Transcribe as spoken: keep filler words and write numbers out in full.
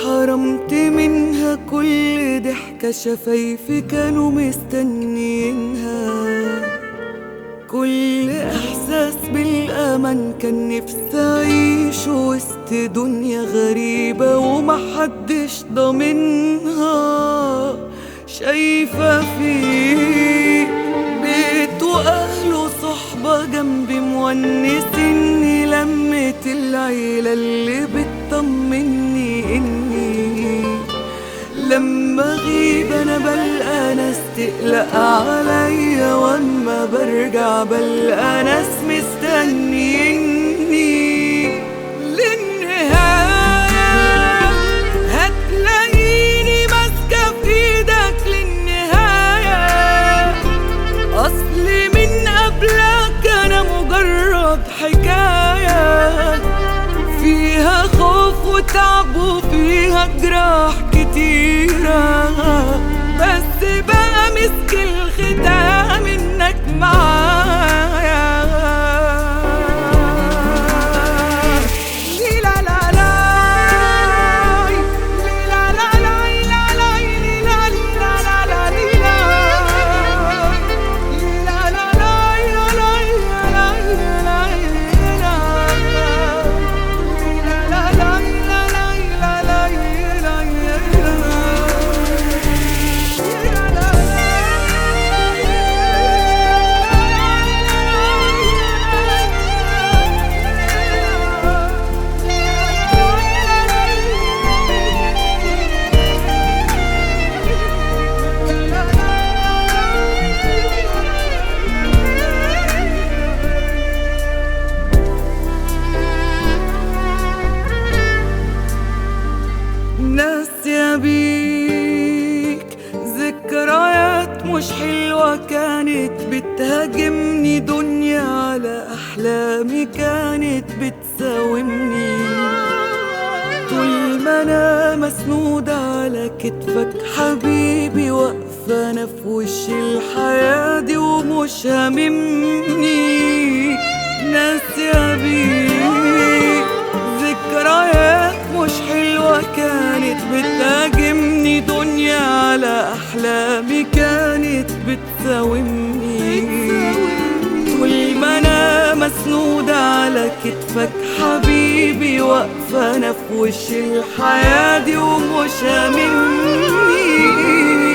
حرمت منها كل ضحكة شفايفي كانوا مستنيينها، كل إحساس بالأمان كان نفسي أعيش وسط دنيا غريبة ومحدش ضامنها. شايفة فيه بيت وأهل وصحبة جنبي مونسيني، لمة العيلة اللي بتطمني إني لما أغيب أنا بلقى ناس تقلق عليا، وأما برجع بلقى ناس مستنيني للنهاية. هتلاقيني ماسكة في إيدك للنهاية، أصلي من قبلك أنا مجرد حكاية فيها خوف وتعب وفيها جراح كتيرة، بس بقى مسك الختام إنك معايا. ناسية بيك ذكريات مش حلوة كانت بتهاجمني، دنيا على أحلامي كانت بتساومني. طول ما أنا مسنودة على كتفك حبيبي واقفة أنا في وش الحياة دي ومش هاممني. ناسية بيك ذكريات مش حلوة كانت بتهاجمني، دنيا على أحلامي كانت بتساومني. طول ما أنا مسنودة على كتفك حبيبي واقفة أنا في وش الحياة دي ومش هاممني.